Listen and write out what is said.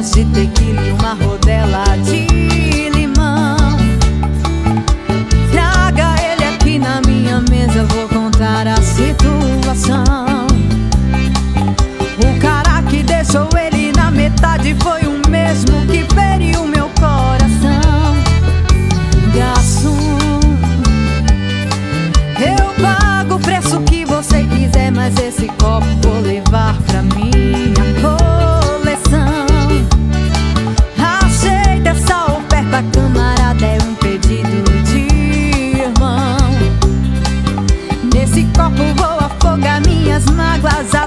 gotas de tequila e uma rodela de limão. Traga ele aqui na minha mesa, vou contar a situação. O cara que deixou ele na metade foi o mesmo que feriu meu coração. Garçom, eu pago o preço que você quiser, mas esse copo vou levar pra minha coleção. Aceita essa oferta, camarada, é um pedido de irmão. Nesse copo vou afogar minhas mágoas.